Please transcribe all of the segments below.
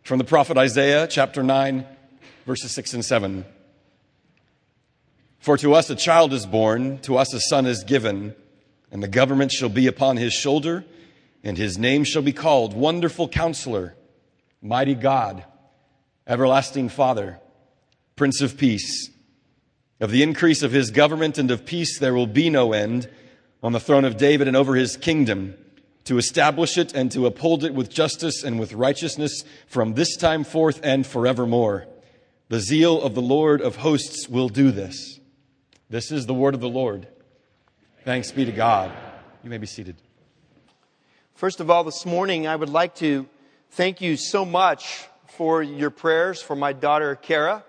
From the prophet Isaiah, chapter 9, verses 6 and 7. For to us a child is born, to us a son is given, and the government shall be upon his shoulder, and his name shall be called Wonderful Counselor, Mighty God, Everlasting Father, Prince of Peace. Of the increase of his government and of peace there will be no end, on the throne of David and over his kingdom, to establish it and to uphold it with justice and with righteousness from this time forth and forevermore. The zeal of the Lord of hosts will do this. This is the word of the Lord. Thanks be to God. You may be seated. First of all, this morning, I would like to thank you so much for your prayers for my daughter, Kara,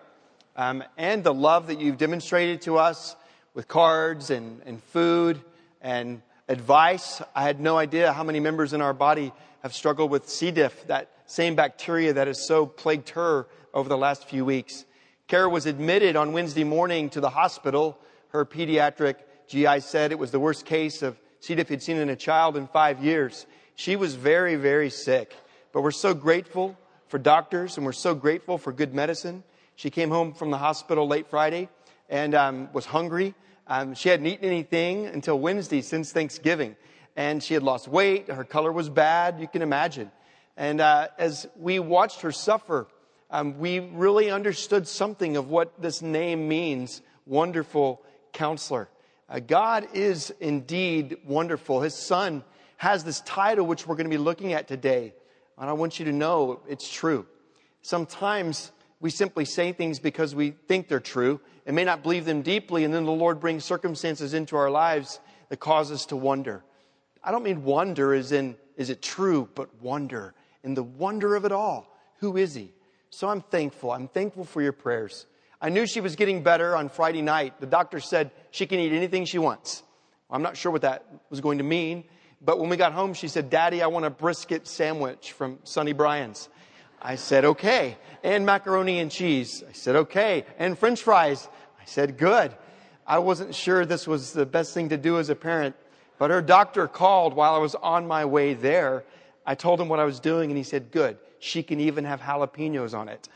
and the love that you've demonstrated to us with cards and food and advice. I had no idea how many members in our body have struggled with C. diff, that same bacteria that has so plagued her over the last few weeks. Kara was admitted on Wednesday morning to the hospital. Her pediatric GI said it was the worst case of C. diff he'd seen in a child in 5 years. She was very, very sick. But we're so grateful for doctors and we're so grateful for good medicine. She came home from the hospital late Friday and was hungry. She hadn't eaten anything until Wednesday since Thanksgiving. And she had lost weight. Her color was bad. You can imagine. And as we watched her suffer, we really understood something of what this name means, Wonderful Counselor. God is indeed wonderful. His Son has this title, which we're going to be looking at today. And I want you to know it's true. Sometimes we simply say things because we think they're true and may not believe them deeply. And then the Lord brings circumstances into our lives that cause us to wonder. I don't mean wonder as in, is it true? But wonder. In the wonder of it all. Who is He? So I'm thankful. I'm thankful for your prayers. I knew she was getting better on Friday night. The doctor said she can eat anything she wants. I'm not sure what that was going to mean. But when we got home, she said, Daddy, I want a brisket sandwich from Sonny Bryan's. I said, okay. And macaroni and cheese. I said, okay. And French fries. I said, good. I wasn't sure this was the best thing to do as a parent. But her doctor called while I was on my way there. I told him what I was doing and he said, good. She can even have jalapenos on it.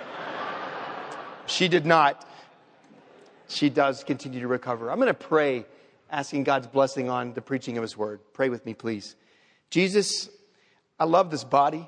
She did not. She does continue to recover. I'm going to pray, asking God's blessing on the preaching of His word. Pray with me, please. Jesus, I love this body.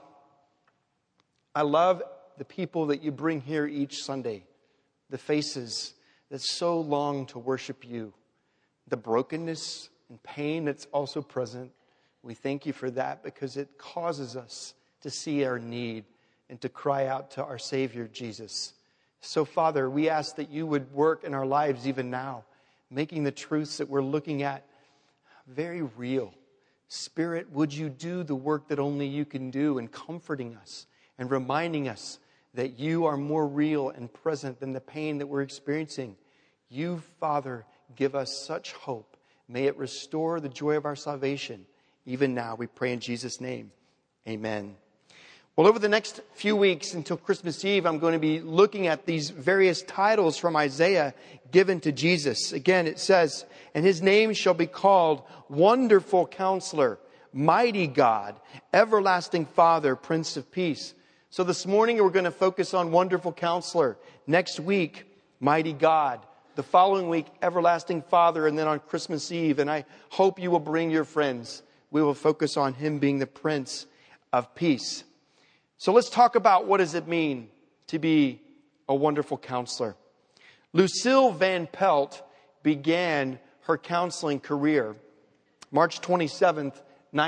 I love the people that you bring here each Sunday. The faces that so long to worship you. The brokenness and pain that's also present. We thank you for that because it causes us to see our need and to cry out to our Savior, Jesus. So, Father, we ask that you would work in our lives even now, making the truths that we're looking at very real. Spirit, would you do the work that only you can do in comforting us and reminding us that you are more real and present than the pain that we're experiencing. You, Father, give us such hope. May it restore the joy of our salvation. Even now, we pray in Jesus' name. Amen. Well, over the next few weeks until Christmas Eve, I'm going to be looking at these various titles from Isaiah given to Jesus. Again, it says, and his name shall be called Wonderful Counselor, Mighty God, Everlasting Father, Prince of Peace. So this morning, we're going to focus on Wonderful Counselor. Next week, Mighty God. The following week, Everlasting Father, and then on Christmas Eve. And I hope you will bring your friends. We will focus on him being the Prince of Peace. So let's talk about what does it mean to be a wonderful counselor. Lucille Van Pelt began her counseling career March 27th,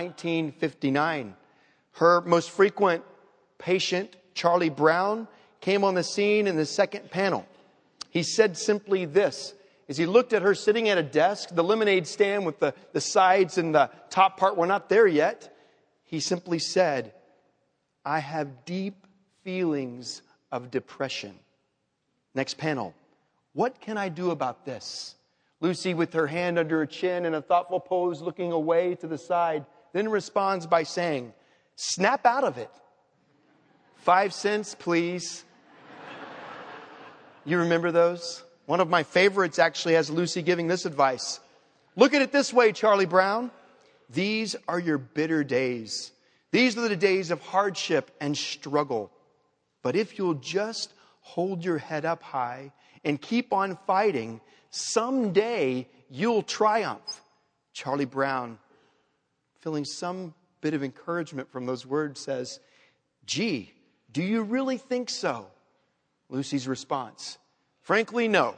1959. Her most frequent patient, Charlie Brown, came on the scene in the second panel. He said simply this, as he looked at her sitting at a desk, the lemonade stand with the sides and the top part were not there yet. He simply said, I have deep feelings of depression. Next panel. What can I do about this? Lucy, with her hand under her chin in a thoughtful pose, looking away to the side, then responds by saying, snap out of it. 5 cents, please. You remember those? One of my favorites actually has Lucy giving this advice. Look at it this way, Charlie Brown. These are your bitter days. These are the days of hardship and struggle. But if you'll just hold your head up high and keep on fighting, someday you'll triumph. Charlie Brown, feeling some bit of encouragement from those words, says, "Gee, do you really think so?" Lucy's response, "Frankly, no."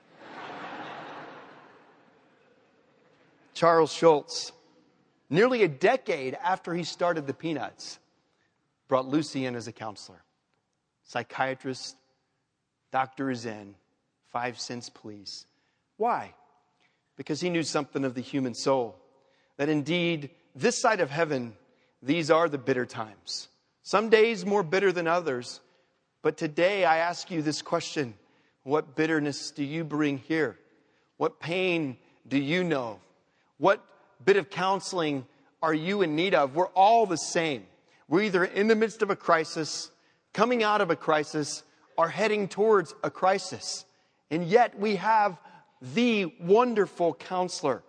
Charles Schulz, nearly a decade after he started the Peanuts, brought Lucy in as a counselor. Psychiatrist, doctor is in, 5 cents please. Why? Because he knew something of the human soul, that indeed, this side of heaven, these are the bitter times. Some days more bitter than others. But today I ask you this question: what bitterness do you bring here? What pain do you know? What bit of counseling are you in need of? We're all the same. We're either in the midst of a crisis, coming out of a crisis, or heading towards a crisis. And yet we have the wonderful counselor.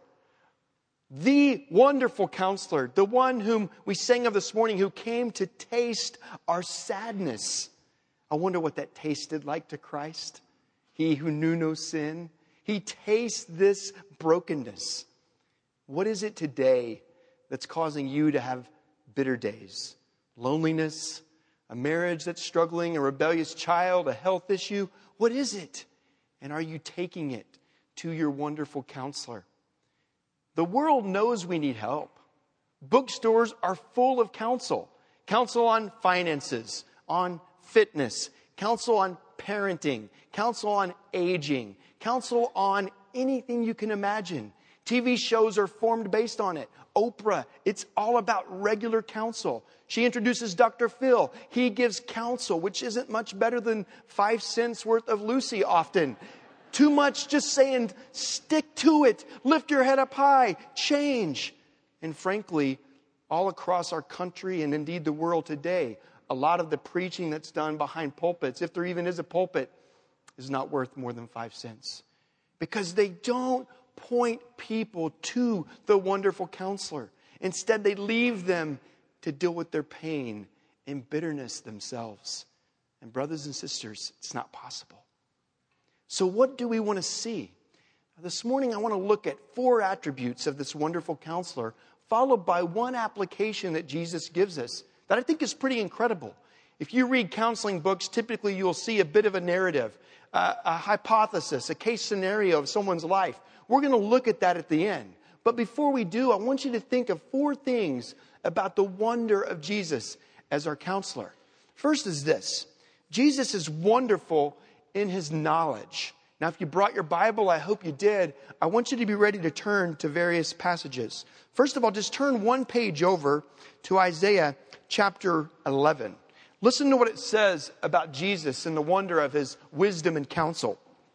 The wonderful counselor, the one whom we sang of this morning, who came to taste our sadness. I wonder what that tasted like to Christ. He who knew no sin, he tastes this brokenness. What is it today that's causing you to have bitter days? Loneliness, a marriage that's struggling, a rebellious child, a health issue. What is it? And are you taking it to your wonderful counselor? The world knows we need help. Bookstores are full of counsel. Counsel on finances, on fitness, counsel on parenting, counsel on aging, counsel on anything you can imagine. TV shows are formed based on it. Oprah, it's all about regular counsel. She introduces Dr. Phil. He gives counsel, which isn't much better than 5 cents worth of Lucy often. Too much just saying, stick to it, lift your head up high, change. And frankly, all across our country and indeed the world today, a lot of the preaching that's done behind pulpits, if there even is a pulpit, is not worth more than 5 cents. Because they don't point people to the wonderful counselor. Instead, they leave them to deal with their pain and bitterness themselves. And brothers and sisters, it's not possible. So what do we want to see? This morning, I want to look at 4 attributes of this wonderful counselor, followed by one application that Jesus gives us that I think is pretty incredible. If you read counseling books, typically you'll see a bit of a narrative, a hypothesis, a case scenario of someone's life. We're going to look at that at the end. But before we do, I want you to think of 4 things about the wonder of Jesus as our counselor. First is this: Jesus is wonderful in his knowledge. Now, if you brought your Bible, I hope you did, I want you to be ready to turn to various passages. First of all, just turn 1 page over to Isaiah chapter 11. Listen to what it says about Jesus and the wonder of his wisdom and counsel.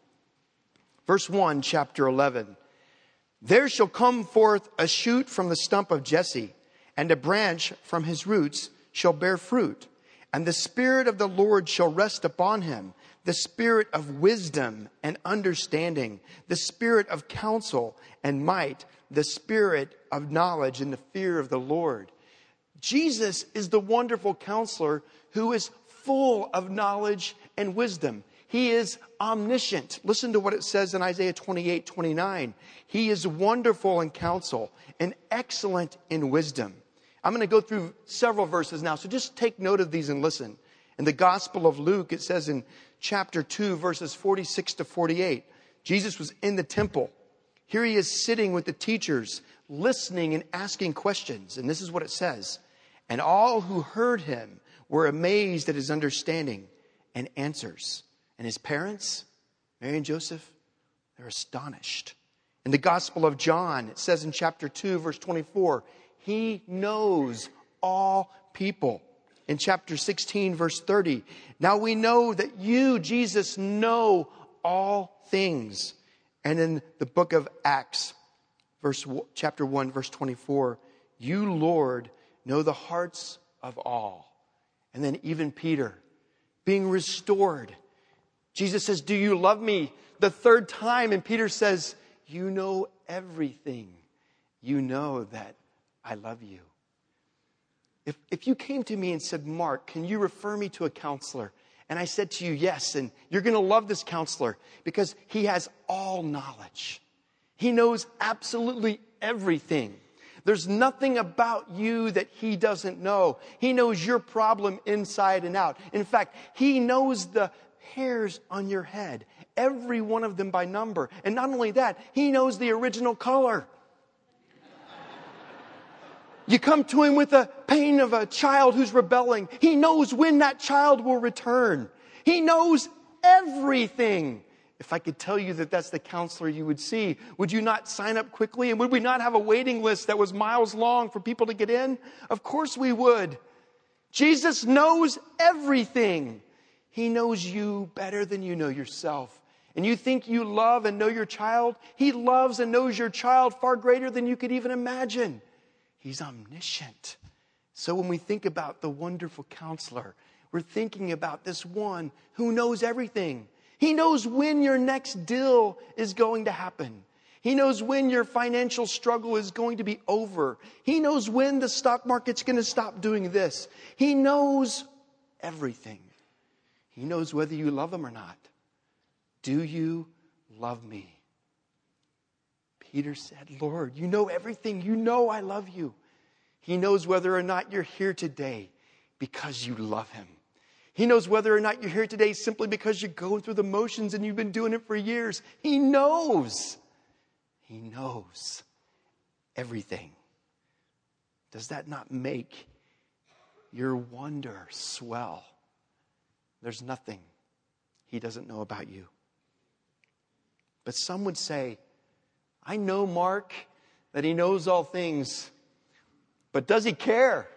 Verse 1, chapter 11. There shall come forth a shoot from the stump of Jesse, and a branch from his roots shall bear fruit. And the Spirit of the Lord shall rest upon him, the Spirit of wisdom and understanding, the Spirit of counsel and might, the Spirit of knowledge and the fear of the Lord. Jesus is the wonderful counselor who is full of knowledge and wisdom. He is omniscient. Listen to what it says in Isaiah 28:29. He is wonderful in counsel and excellent in wisdom. I'm going to go through several verses now, so just take note of these and listen. In the Gospel of Luke, it says in chapter 2, verses 46 to 48, Jesus was in the temple. Here he is sitting with the teachers, listening and asking questions. And this is what it says. And all who heard him were amazed at his understanding and answers. And his parents, Mary and Joseph, they're astonished. In the Gospel of John, it says in chapter 2, verse 24, he knows all people. In chapter 16, verse 30, now we know that you, Jesus, know all things. And in the book of Acts, chapter 1, verse 24, you, Lord, know the hearts of all. And then even Peter, being restored, Jesus says, do you love me? The 3rd time, and Peter says, you know everything. You know that I love you. If you came to me and said, Mark, can you refer me to a counselor? And I said to you, yes, and you're going to love this counselor because he has all knowledge. He knows absolutely everything. There's nothing about you that he doesn't know. He knows your problem inside and out. In fact, he knows the hairs on your head, every one of them by number. And not only that, he knows the original color. You come to him with the pain of a child who's rebelling. He knows when that child will return. He knows everything. If I could tell you that that's the counselor you would see, would you not sign up quickly? And would we not have a waiting list that was miles long for people to get in? Of course we would. Jesus knows everything. He knows you better than you know yourself. And you think you love and know your child? He loves and knows your child far greater than you could even imagine. He's omniscient. So when we think about the wonderful counselor, we're thinking about this one who knows everything. He knows when your next deal is going to happen. He knows when your financial struggle is going to be over. He knows when the stock market's going to stop doing this. He knows everything. He knows whether you love him or not. Do you love me? Peter said, Lord, you know everything. You know I love you. He knows whether or not you're here today because you love him. He knows whether or not you're here today simply because you're going through the motions and you've been doing it for years. He knows. He knows everything. Does that not make your wonder swell? There's nothing he doesn't know about you. But some would say, I know Mark, that he knows all things, but does he care?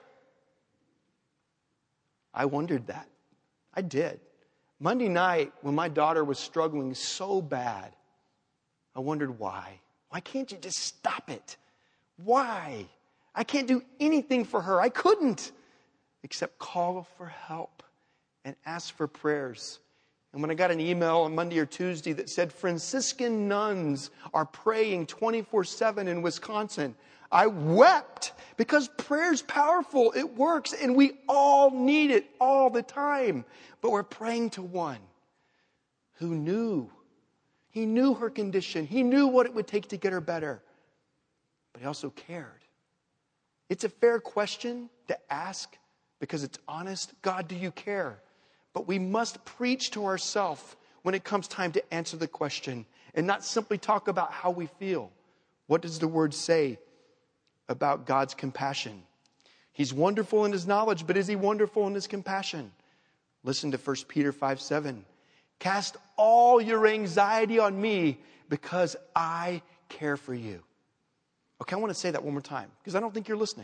I wondered that. I did. Monday night, when my daughter was struggling so bad, I wondered why. Why can't you just stop it? Why? I can't do anything for her. I couldn't, except call for help and ask for prayers. And when I got an email on Monday or Tuesday that said Franciscan nuns are praying 24/7 in Wisconsin, I wept because prayer's powerful. It works, and we all need it all the time. But we're praying to one who knew. He knew her condition. He knew what it would take to get her better. But he also cared. It's a fair question to ask because it's honest. God, do you care? But we must preach to ourselves when it comes time to answer the question and not simply talk about how we feel. What does the word say about God's compassion? He's wonderful in his knowledge, but is he wonderful in his compassion? Listen to 1 Peter 5:7. Cast all your anxiety on me because I care for you. Okay, I want to say that one more time because I don't think you're listening.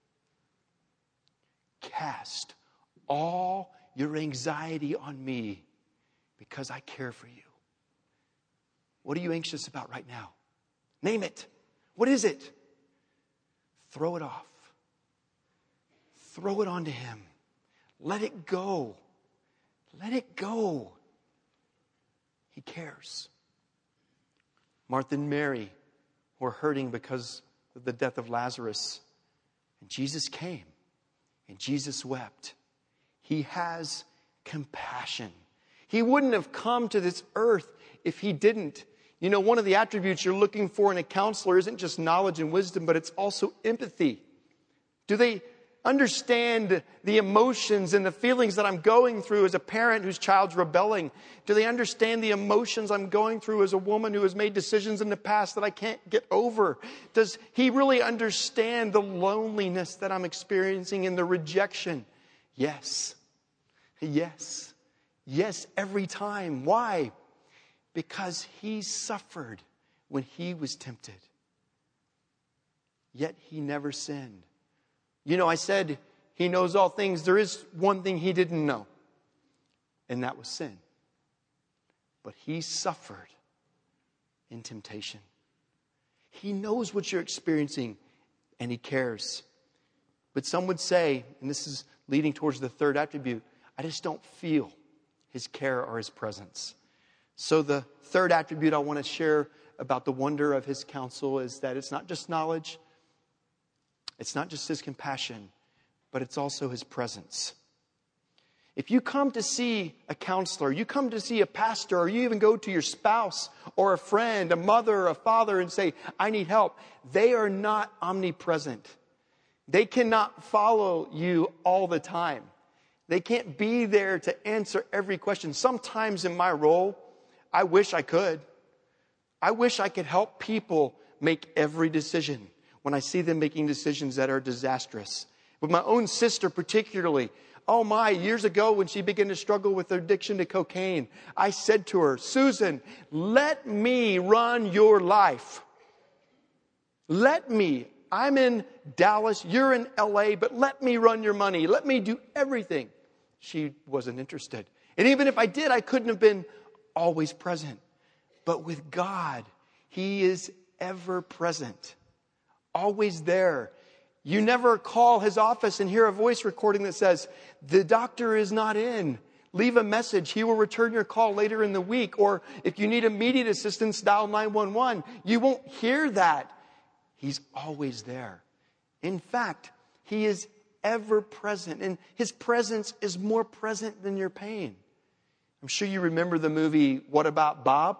Cast all your anxiety on me because I care for you. What are you anxious about right now? Name it. What is it? Throw it off. Throw it onto him. Let it go. Let it go. He cares. Martha and Mary were hurting because of the death of Lazarus. And Jesus came. And Jesus wept. He has compassion. He wouldn't have come to this earth if he didn't. You know, one of the attributes you're looking for in a counselor isn't just knowledge and wisdom, but it's also empathy. Do they understand the emotions and the feelings that I'm going through as a parent whose child's rebelling? Do they understand the emotions I'm going through as a woman who has made decisions in the past that I can't get over? Does he really understand the loneliness that I'm experiencing and the rejection? Yes. Yes. Yes, every time. Why? Because he suffered when he was tempted. Yet he never sinned. You know, I said he knows all things. There is one thing he didn't know, and that was sin. But he suffered in temptation. He knows what you're experiencing, and he cares. But some would say, and this is leading towards the third attribute, I just don't feel his care or his presence. So the third attribute I want to share about the wonder of his counsel is that it's not just knowledge, it's not just his compassion, but it's also his presence. If you come to see a counselor, you come to see a pastor, or you even go to your spouse or a friend, a mother or a father and say, I need help, they are not omnipresent. They cannot follow you all the time. They can't be there to answer every question. Sometimes in my role, I wish I could. I wish I could help people make every decision when I see them making decisions that are disastrous. With my own sister particularly, oh my, years ago when she began to struggle with her addiction to cocaine, I said to her, Susan, let me run your life. Let me. I'm in Dallas, you're in LA, but let me run your money. Let me do everything. She wasn't interested. And even if I did, I couldn't have been always present. But with God, He is ever present, always there. You never call His office and hear a voice recording that says, the doctor is not in. Leave a message. He will return your call later in the week. Or if you need immediate assistance, dial 911. You won't hear that. He's always there. In fact, He is ever present. And His presence is more present than your pain. I'm sure you remember the movie, What About Bob?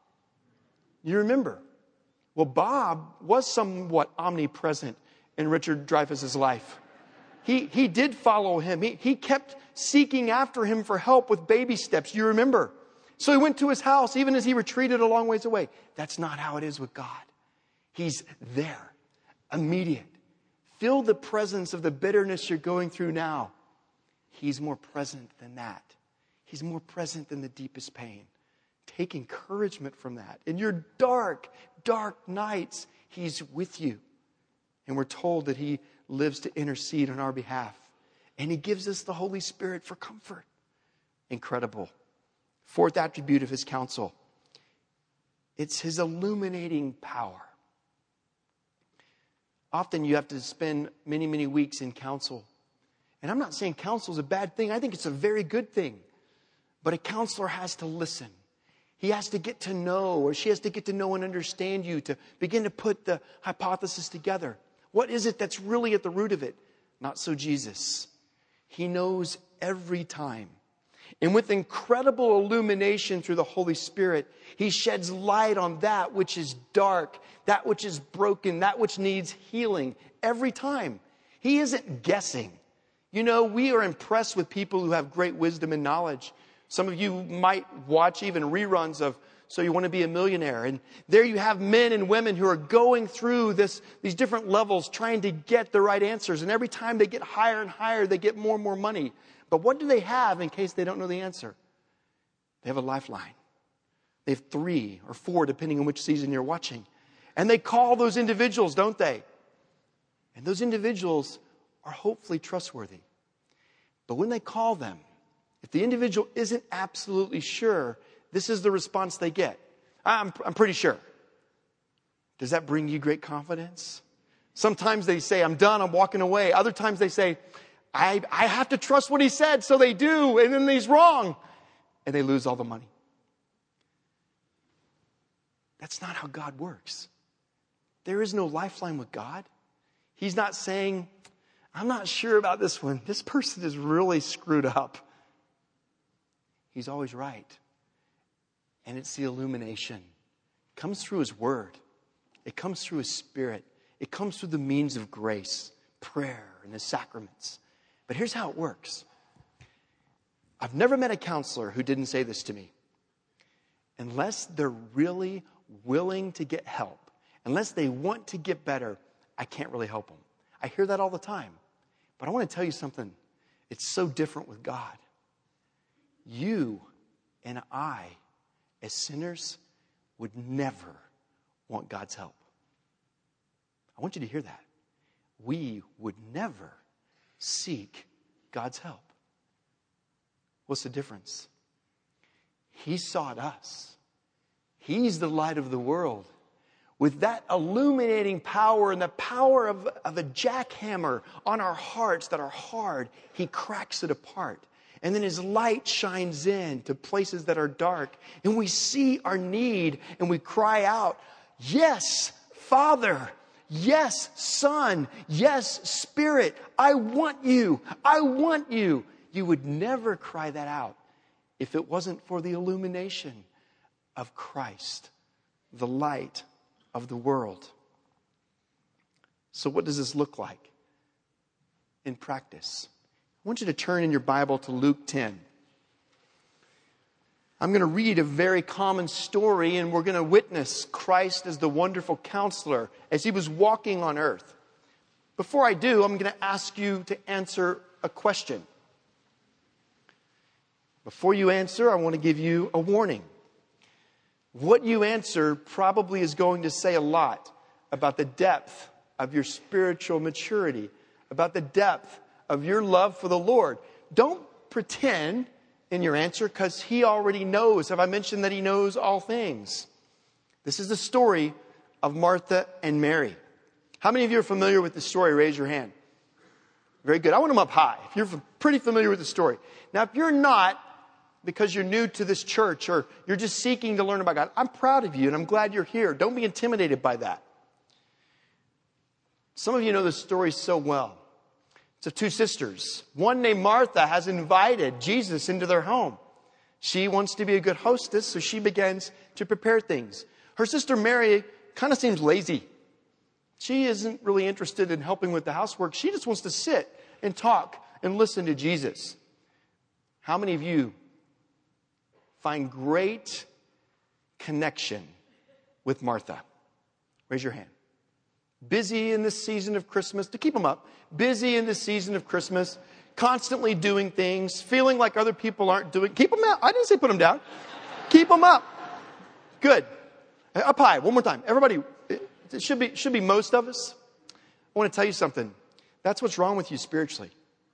You remember. Well, Bob was somewhat omnipresent in Richard Dreyfuss's life. He did follow him. He kept seeking after him for help with baby steps. You remember. So he went to his house even as he retreated a long ways away. That's not how it is with God. He's there, immediate. Feel the presence of the bitterness you're going through now. He's more present than that. He's more present than the deepest pain. Take encouragement from that. In your dark, dark nights, He's with you. And we're told that He lives to intercede on our behalf. And He gives us the Holy Spirit for comfort. Incredible. Fourth attribute of His counsel. It's His illuminating power. Often you have to spend many, many weeks in counsel. And I'm not saying counsel is a bad thing. I think it's a very good thing. But a counselor has to listen. He has to get to know, or she has to get to know and understand you, to begin to put the hypothesis together. What is it that's really at the root of it? Not so Jesus. He knows every time. And with incredible illumination through the Holy Spirit, He sheds light on that which is dark, that which is broken, that which needs healing every time. He isn't guessing. You know, we are impressed with people who have great wisdom and knowledge. Some of you might watch even reruns of So You Want to Be a Millionaire. And there you have men and women who are going through these different levels trying to get the right answers. And every time they get higher and higher, they get more and more money. But what do they have in case they don't know the answer? They have a lifeline. They have 3 or 4, depending on which season you're watching. And they call those individuals, don't they? And those individuals are hopefully trustworthy. But when they call them, if the individual isn't absolutely sure, this is the response they get. I'm pretty sure. Does that bring you great confidence? Sometimes they say, I'm done, I'm walking away. Other times they say, I have to trust what he said, so they do, and then he's wrong. And they lose all the money. That's not how God works. There is no lifeline with God. He's not saying, I'm not sure about this one. This person is really screwed up. He's always right. And it's the illumination. It comes through His Word. It comes through His Spirit. It comes through the means of grace, prayer, and the sacraments. But here's how it works. I've never met a counselor who didn't say this to me. Unless they're really willing to get help, unless they want to get better, I can't really help them. I hear that all the time. But I want to tell you something. It's so different with God. You and I, as sinners, would never want God's help. I want you to hear that. We would never seek God's help. What's the difference? He sought us. He's the light of the world. With that illuminating power and the power of a jackhammer on our hearts that are hard, He cracks it apart. And then His light shines in to places that are dark. And we see our need and we cry out, yes, Father. Yes, Son. Yes, Spirit. I want you. I want you. You would never cry that out if it wasn't for the illumination of Christ, the light of the world. So what does this look like in practice? I want you to turn in your Bible to Luke 10. I'm going to read a very common story, and we're going to witness Christ as the wonderful counselor as he was walking on earth. Before I do, I'm going to ask you to answer a question. Before you answer, I want to give you a warning. What you answer probably is going to say a lot about the depth of your spiritual maturity, about the depth of your love for the Lord. Don't pretend in your answer, because he already knows. Have I mentioned that he knows all things? This is the story of Martha and Mary. How many of you are familiar with the story? Raise your hand. Very good. I want them up high. If you're pretty familiar with the story. Now, if you're not, because you're new to this church or you're just seeking to learn about God, I'm proud of you and I'm glad you're here. Don't be intimidated by that. Some of you know this story so well. It's of two sisters. One named Martha has invited Jesus into their home. She wants to be a good hostess, so she begins to prepare things. Her sister Mary kind of seems lazy. She isn't really interested in helping with the housework. She just wants to sit and talk and listen to Jesus. How many of you find great connection with Martha? Raise your hand. Busy in this season of Christmas, to keep them up, busy in this season of Christmas, constantly doing things, feeling like other people aren't doing. Keep them out. I didn't say put them down. Keep them up. Good. Up high. One more time. Everybody, it should be most of us. I want to tell you something. That's what's wrong with you spiritually.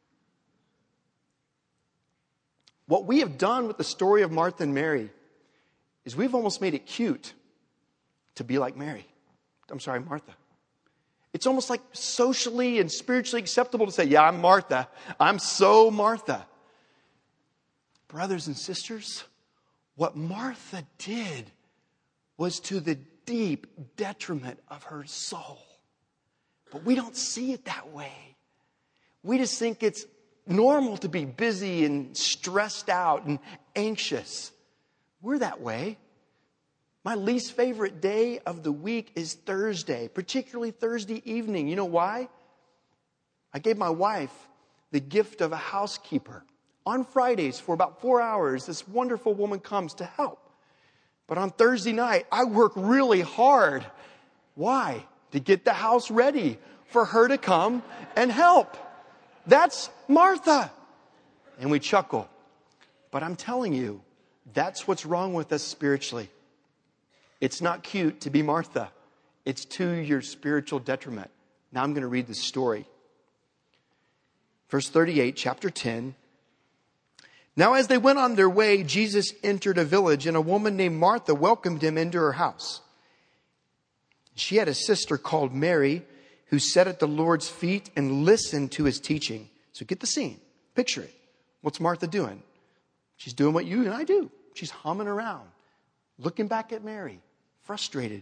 What we have done with the story of Martha and Mary is we've almost made it cute to be like Martha. It's almost like socially and spiritually acceptable to say, yeah, I'm Martha. I'm so Martha. Brothers and sisters, what Martha did was to the deep detriment of her soul. But we don't see it that way. We just think it's normal to be busy and stressed out and anxious. We're that way. My least favorite day of the week is Thursday, particularly Thursday evening. You know why? I gave my wife the gift of a housekeeper. On Fridays, for about 4 hours, this wonderful woman comes to help. But on Thursday night, I work really hard. Why? To get the house ready for her to come and help. That's Martha. And we chuckle. But I'm telling you, that's what's wrong with us spiritually. It's not cute to be Martha. It's to your spiritual detriment. Now I'm going to read this story. Verse 38, chapter 10. Now as they went on their way, Jesus entered a village, and a woman named Martha welcomed him into her house. She had a sister called Mary, who sat at the Lord's feet and listened to his teaching. So get the scene. Picture it. What's Martha doing? She's doing what you and I do. She's humming around, looking back at Mary, frustrated.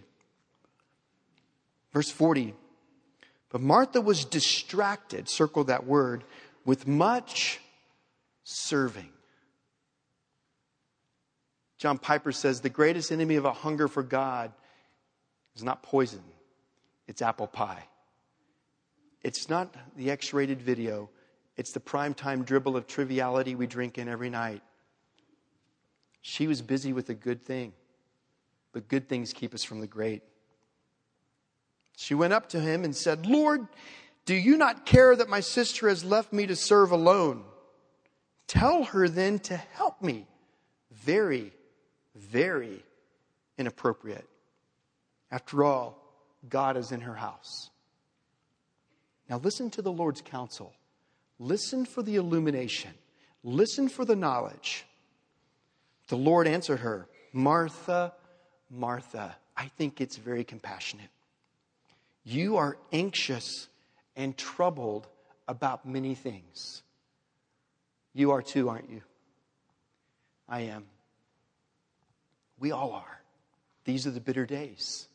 Verse 40. But Martha was distracted, circle that word, with much serving. John Piper says the greatest enemy of a hunger for God is not poison, it's apple pie. It's not the X-rated video. It's the primetime dribble of triviality we drink in every night. She was busy with a good thing, but good things keep us from the great. She went up to him and said, Lord, do you not care that my sister has left me to serve alone? Tell her then to help me. Very, very inappropriate. After all, God is in her house. Now listen to the Lord's counsel. Listen for the illumination. Listen for the knowledge. The Lord answered her, Martha, Martha. I think it's very compassionate. You are anxious and troubled about many things. You are too, aren't you? I am. We all are. These are the bitter days.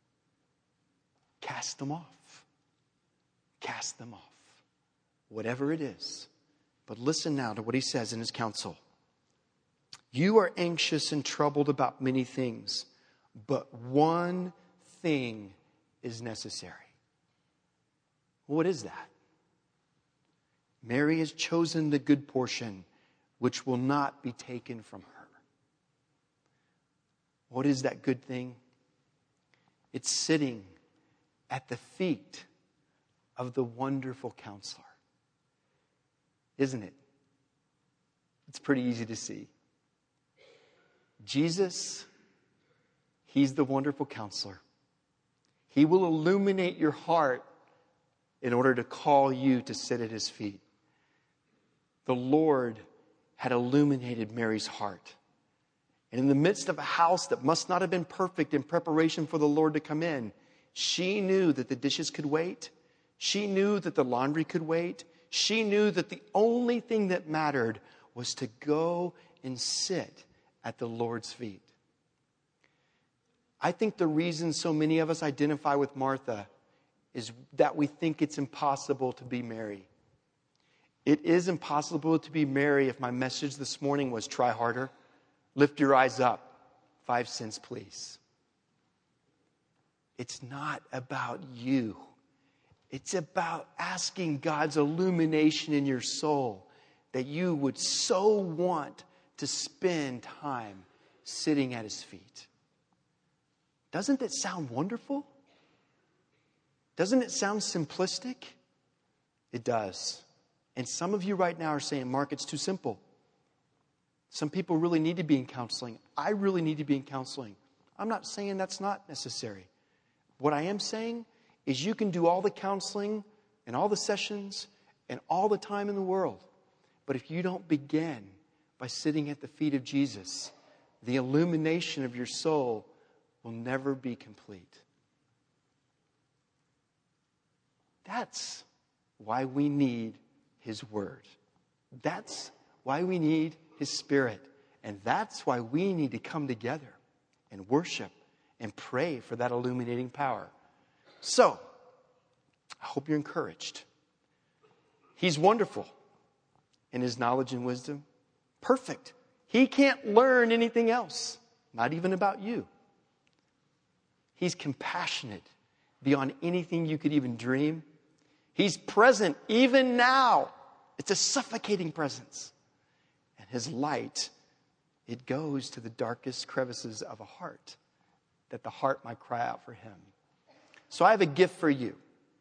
Cast them off. Cast them off. Whatever it is, But listen now to what he says in his counsel. You are anxious and troubled about many things, but one thing is necessary. What is that? Mary has chosen the good portion, which will not be taken from her. What is that good thing? It's sitting at the feet of the wonderful Counselor. Isn't it? It's pretty easy to see. Jesus, he's the wonderful Counselor. He will illuminate your heart in order to call you to sit at his feet. The Lord had illuminated Mary's heart. And in the midst of a house that must not have been perfect in preparation for the Lord to come in, she knew that the dishes could wait. She knew that the laundry could wait. She knew that the only thing that mattered was to go and sit at the Lord's feet. I think the reason so many of us identify with Martha is that we think it's impossible to be Mary. It is impossible to be Mary if my message this morning was try harder. Lift your eyes up. 5 cents, please. It's not about you. It's about asking God's illumination in your soul that you would so want to spend time sitting at his feet. Doesn't it sound wonderful? Doesn't it sound simplistic? It does. And some of you right now are saying, Mark, it's too simple. Some people really need to be in counseling. I really need to be in counseling. I'm not saying that's not necessary. What I am saying is you can do all the counseling and all the sessions and all the time in the world. But if you don't begin by sitting at the feet of Jesus, the illumination of your soul will never be complete. That's why we need his word. That's why we need his Spirit. And that's why we need to come together and worship and pray for that illuminating power. So, I hope you're encouraged. He's wonderful in his knowledge and wisdom. Perfect. He can't learn anything else, not even about you. He's compassionate beyond anything you could even dream. He's present even now. It's a suffocating presence. And his light, it goes to the darkest crevices of a heart, that the heart might cry out for him. So I have a gift for you.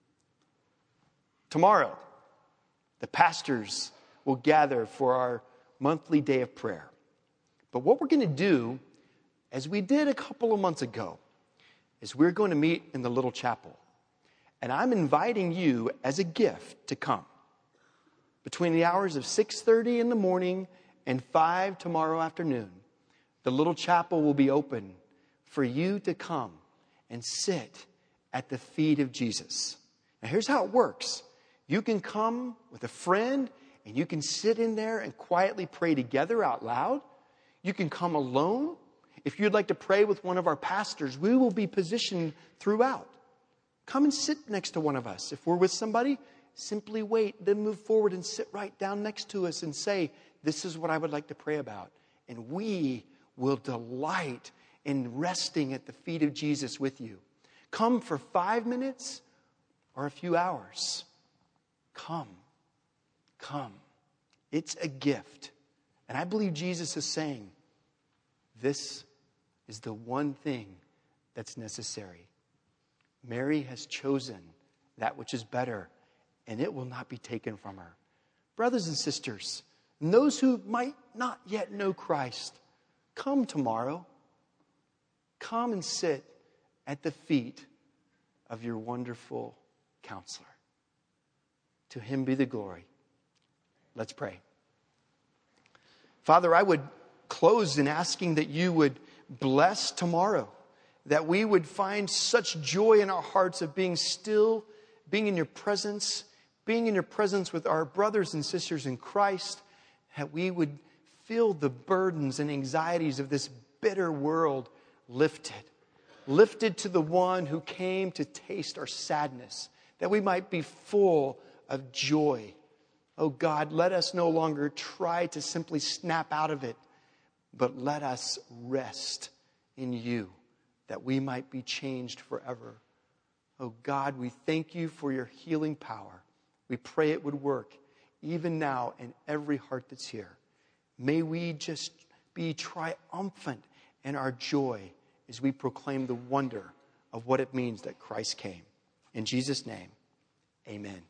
Tomorrow, the pastors will gather for our monthly day of prayer. But what we're going to do, as we did a couple of months ago, is we're going to meet in the little chapel. And I'm inviting you as a gift to come. Between the hours of 6:30 in the morning and 5 tomorrow afternoon, the little chapel will be open for you to come and sit at the feet of Jesus. Now here's how it works. You can come with a friend and you can sit in there and quietly pray together out loud. You can come alone. If you'd like to pray with one of our pastors, we will be positioned throughout. Come and sit next to one of us. If we're with somebody, simply wait, then move forward and sit right down next to us and say, this is what I would like to pray about. And we will delight in resting at the feet of Jesus with you. Come for 5 minutes or a few hours. Come. Come. It's a gift. And I believe Jesus is saying, this is the one thing that's necessary. Mary has chosen that which is better, and it will not be taken from her. Brothers and sisters, and those who might not yet know Christ, come tomorrow. Come and sit at the feet of your wonderful Counselor. To him be the glory. Let's pray. Father, I would close in asking that you would bless tomorrow, that we would find such joy in our hearts of being still, being in your presence with our brothers and sisters in Christ, that we would feel the burdens and anxieties of this bitter world lifted to the one who came to taste our sadness, that we might be full of joy, Oh God, let us no longer try to simply snap out of it, but let us rest in you that we might be changed forever. Oh God, we thank you for your healing power. We pray it would work even now in every heart that's here. May we just be triumphant in our joy as we proclaim the wonder of what it means that Christ came. In Jesus' name, amen.